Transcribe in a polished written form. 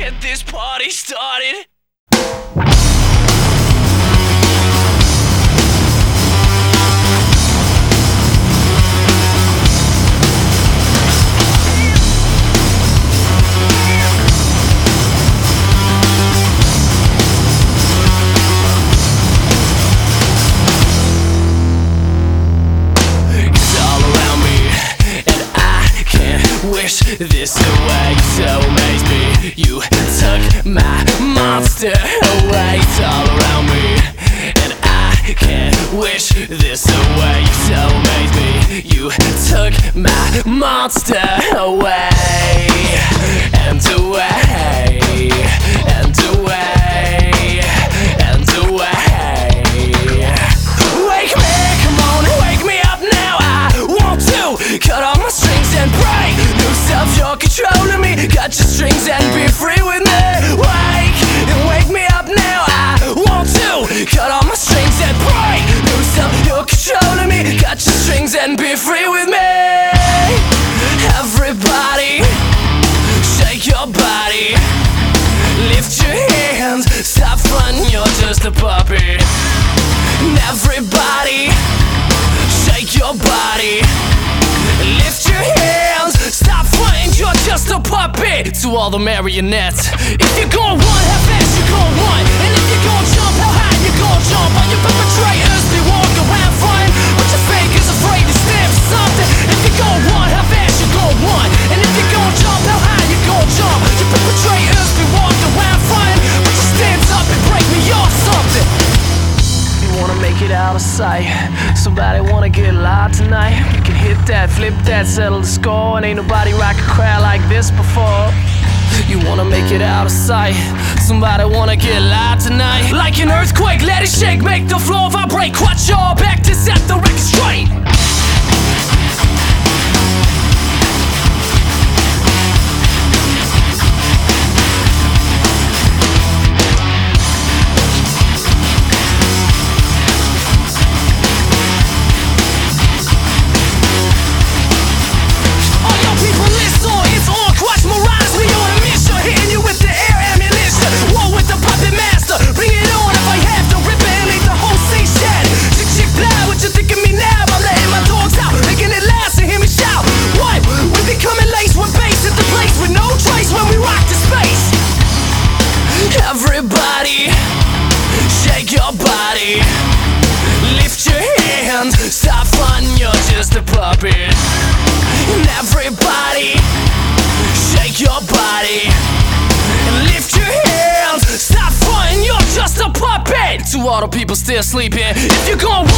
get this party started. Wish this away, so amaze me. You took my monster away. It's all around me, and I can't wish this away, so amaze me. You took my monster away, and away, and away, and away. Wake me, come on, wake me up now. I want to cut off my strings and break. You're controlling me, cut your strings and be free with me. Wake me up now. I want to cut all my strings and break. Lose up, you're controlling me, cut your strings and be free with me. Everybody, shake your body, lift your hands, stop fun, you're just a puppet. Everybody, shake your body, lift your hands, stop fronting, you're just a puppet. To all the marionettes, if you're going one, how fast you going one? And if you're going jump, how high you going jump? All your perpetrators be walking around fronting, but your fake is afraid to stand for something. If you're going one, how fast you going one? And if you're going jump, how high you going jump? Your perpetrators be walking around fronting, but you stand up and break me off something. You wanna make it out of sight, somebody wanna get loud tonight. We can hit that, flip that, settle the score, and ain't nobody rock a crowd like this before. You wanna make it out of sight, somebody wanna get loud tonight. Like an earthquake, let it shake, make the floor vibrate. Watch your back to set the record straight. Everybody, shake your body, lift your hands, stop fun, you're just a puppet. And everybody, shake your body, lift your hands, stop fun, you're just a puppet. To all the people still sleeping, if you're going